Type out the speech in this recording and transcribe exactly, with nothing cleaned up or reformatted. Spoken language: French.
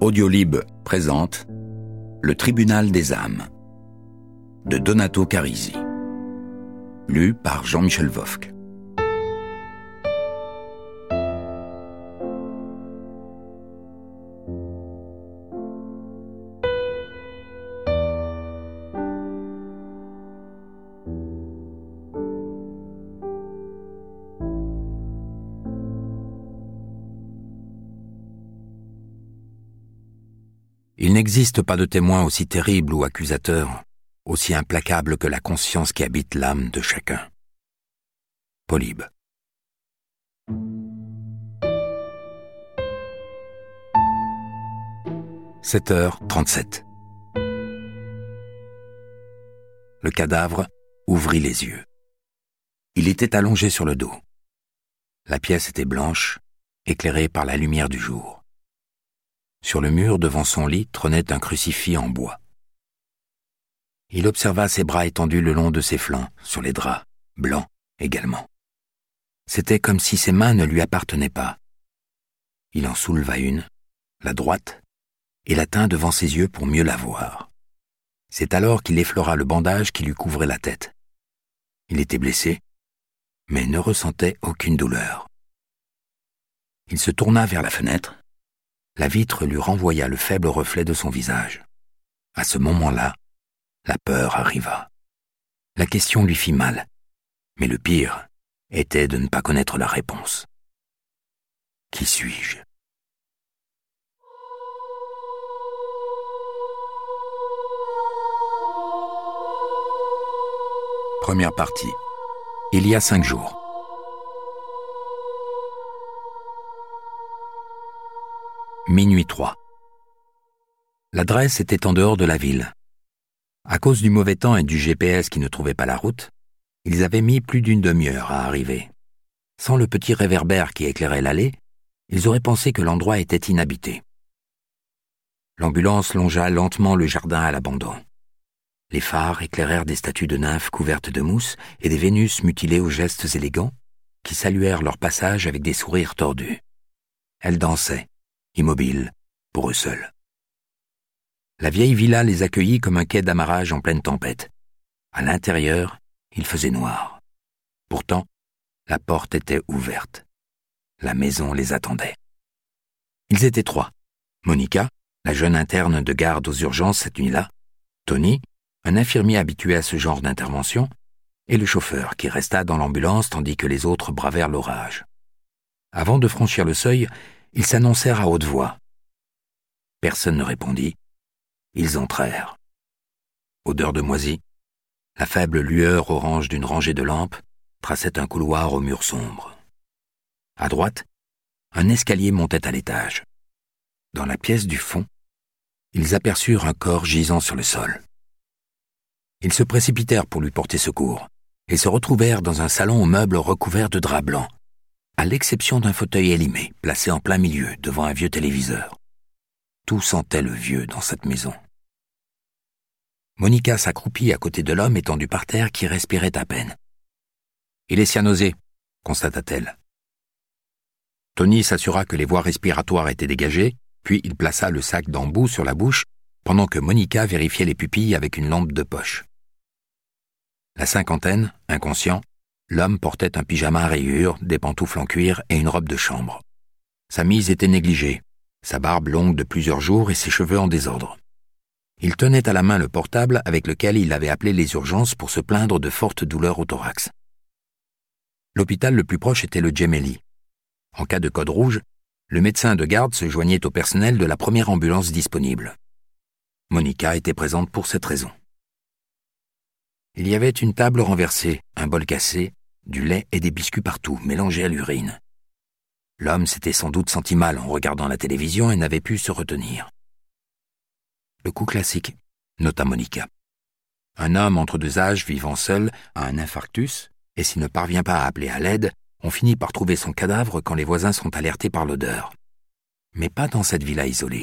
Audiolib présente Le Tribunal des âmes de Donato Carisi, lu par Jean-Michel Vofque. Il n'existe pas de témoin aussi terrible ou accusateur, aussi implacable que la conscience qui habite l'âme de chacun. Polybe. sept heures trente-sept. Le cadavre ouvrit les yeux. Il était allongé sur le dos. La pièce était blanche, éclairée par la lumière du jour. Sur le mur devant son lit trônait un crucifix en bois. Il observa ses bras étendus le long de ses flancs, sur les draps, blancs également. C'était comme si ses mains ne lui appartenaient pas. Il en souleva une, la droite, et la tint devant ses yeux pour mieux la voir. C'est alors qu'il effleura le bandage qui lui couvrait la tête. Il était blessé, mais ne ressentait aucune douleur. Il se tourna vers la fenêtre. La vitre lui renvoya le faible reflet de son visage. À ce moment-là, la peur arriva. La question lui fit mal, mais le pire était de ne pas connaître la réponse. Qui suis-je ? Première partie. Il y a cinq jours. Minuit trois. L'adresse était en dehors de la ville. À cause du mauvais temps et du G P S qui ne trouvait pas la route, ils avaient mis plus d'une demi-heure à arriver. Sans le petit réverbère qui éclairait l'allée, ils auraient pensé que l'endroit était inhabité. L'ambulance longea lentement le jardin à l'abandon. Les phares éclairèrent des statues de nymphes couvertes de mousse et des Vénus mutilées aux gestes élégants qui saluèrent leur passage avec des sourires tordus. Elles dansaient, immobiles, pour eux seuls. La vieille villa les accueillit comme un quai d'amarrage en pleine tempête. À l'intérieur, il faisait noir. Pourtant, la porte était ouverte. La maison les attendait. Ils étaient trois. Monica, la jeune interne de garde aux urgences cette nuit-là, Tony, un infirmier habitué à ce genre d'intervention, et le chauffeur qui resta dans l'ambulance tandis que les autres bravèrent l'orage. Avant de franchir le seuil, ils s'annoncèrent à haute voix. Personne ne répondit. Ils entrèrent. Odeur de moisi, la faible lueur orange d'une rangée de lampes traçait un couloir aux murs sombres. À droite, un escalier montait à l'étage. Dans la pièce du fond, ils aperçurent un corps gisant sur le sol. Ils se précipitèrent pour lui porter secours et se retrouvèrent dans un salon aux meubles recouverts de draps blancs, à l'exception d'un fauteuil élimé, placé en plein milieu, devant un vieux téléviseur. Tout sentait le vieux dans cette maison. Monica s'accroupit à côté de l'homme étendu par terre qui respirait à peine. « Il est cyanosé », constata-t-elle. Tony s'assura que les voies respiratoires étaient dégagées, puis il plaça le sac d'embout sur la bouche, pendant que Monica vérifiait les pupilles avec une lampe de poche. La cinquantaine, inconscient, l'homme portait un pyjama à rayures, des pantoufles en cuir et une robe de chambre. Sa mise était négligée, sa barbe longue de plusieurs jours et ses cheveux en désordre. Il tenait à la main le portable avec lequel il avait appelé les urgences pour se plaindre de fortes douleurs au thorax. L'hôpital le plus proche était le Gemelli. En cas de code rouge, le médecin de garde se joignait au personnel de la première ambulance disponible. Monica était présente pour cette raison. Il y avait une table renversée, un bol cassé, du lait et des biscuits partout, mélangés à l'urine. L'homme s'était sans doute senti mal en regardant la télévision et n'avait pu se retenir. Le coup classique, nota Monica. Un homme entre deux âges vivant seul a un infarctus, et s'il ne parvient pas à appeler à l'aide, on finit par trouver son cadavre quand les voisins sont alertés par l'odeur. Mais pas dans cette villa isolée.